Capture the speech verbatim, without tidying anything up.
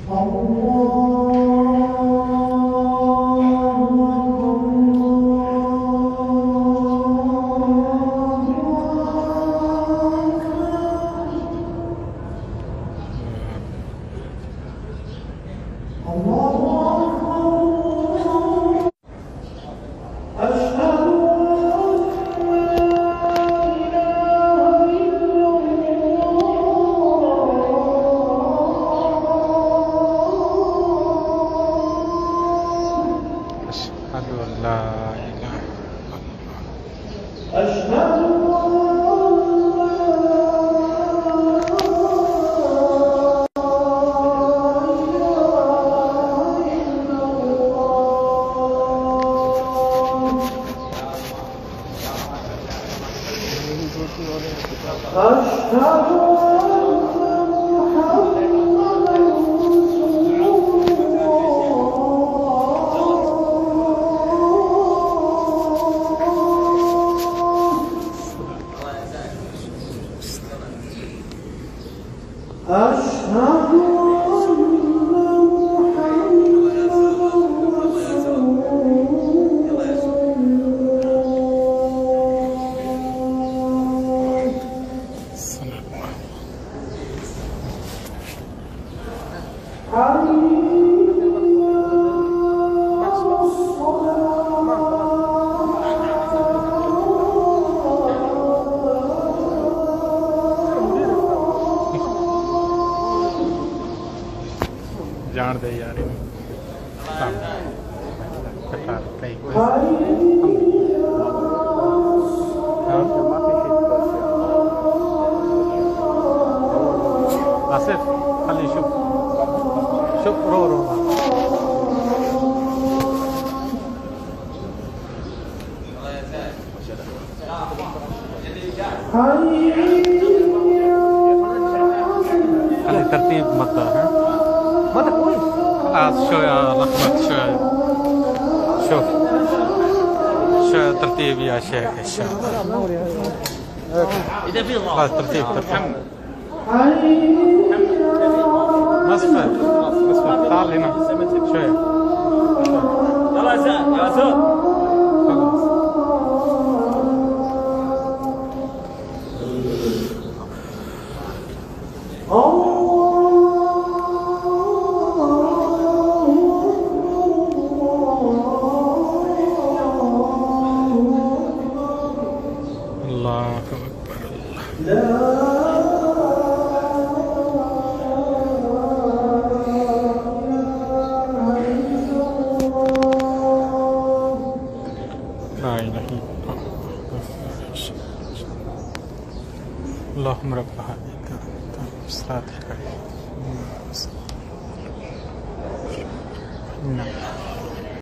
जान दे यार आसिफ خلي شوف شوف رو رو خلي ترتيب مقطع ماذا كويس خلاص شوية لخبط شوية شوف شوية ترتيب يا شيخ الشيخ إذا في خلاص ترتيب ترتيب مصفى مصفى تعال هنا شوية يلا يا زاد يا زاد الله أكبر لا إله إلا الله اللهم رب هذه الصلاة